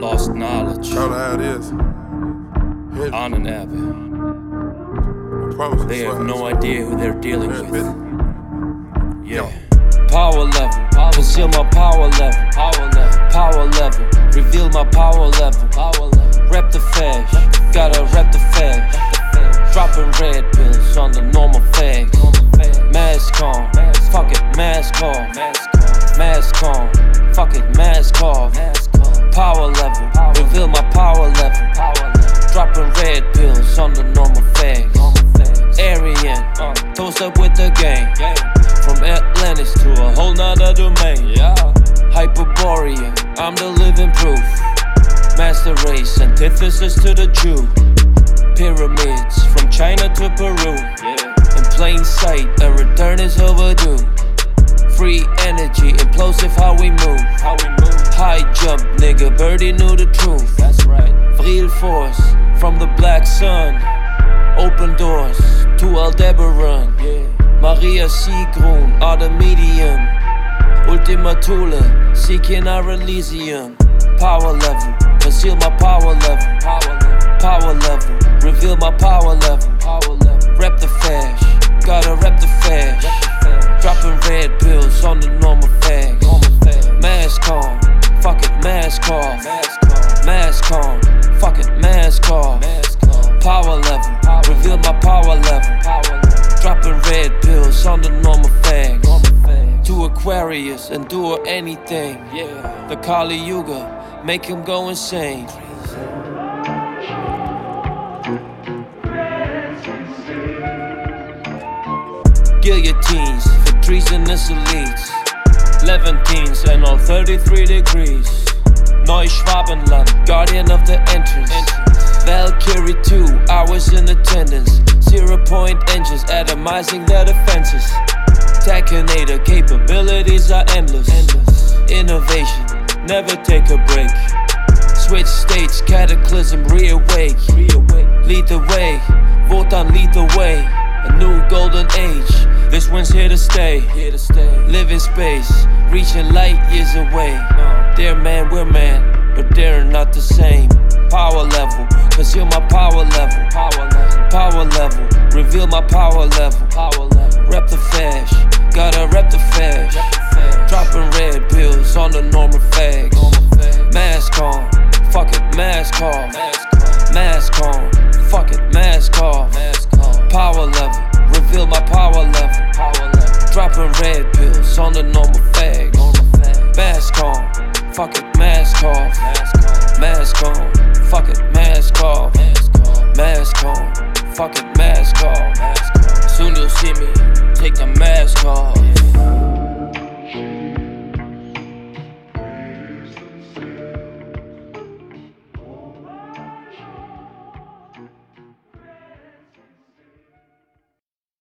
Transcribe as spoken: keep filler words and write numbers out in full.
Lost knowledge. Shout out how it is. Hit. On and Abbott. I promise They you, have swear, no swear. idea who they're dealing Yeah, with. bitch. Yeah. Power level. Conceal my power level. Power level. Power level. Reveal my power level. Power level. Rep the fash. Gotta rep the fash. Dropping red pills on the normal fags. Mask on. Fuck it, mask off. Mask on. Fuck it, mask off. Power level. Reveal my power level. Dropping red pills on the normal fags. Aryan. Toast up with the gang. From Atlantis to a whole nother domain. Hyperborea. I'm the living proof. Master race. Antithesis to the Jew. Pyramids from China to Peru. In plain sight, a return is overdue. Free energy, implosive how we move. How we move. High jump, nigga, Birdie knew the truth. That's right. Vril force from the black sun. Open doors to Aldebaran. Yeah. Maria Sigrun are the medium. Ultima Thule, seeking our Elysium. Power level, conceal my power level. Power level. Power level. Reveal my power level. Power level. Rep the fash. Gotta rep the fash. Dropping red pills on the normal fags. Mask on. Fuck it, mask off. Mask on. Fuck it, mask off. Power level. Reveal my power level. Dropping red pills on the normal fags. To Aquarius, endure anything. The Kali Yuga, make him go insane. Guillotines for treasonous elites. Levantines and all thirty-three degrees. Neuschwabenland, guardian of the entrance. Valkyrie two, hours in attendance. Zero point engines, atomizing their defenses. Tachinator, capabilities are endless. Innovation, never take a break. Switch states, cataclysm, reawake. Lead the way, Wotan lead the way. A new golden age, this one's here to stay. Here to stay. Live in space, reaching light years away. They're man, we're man, but they're not the same. Power level, conceal my power level. Power level. Power level, reveal my power level. Power level. Rep the fash, gotta rep the fash. Dropping red pills on the normal fags. Mask on, fuck it, mask off. Mask on, fuck it, mask off. Power level, reveal my power level. Dropping red pills on the normal fags. Mask on, fuck it, mask off. Mask on, fuck it, mask off. Mask on, fuck it, mask off. Soon you'll see me take the mask off.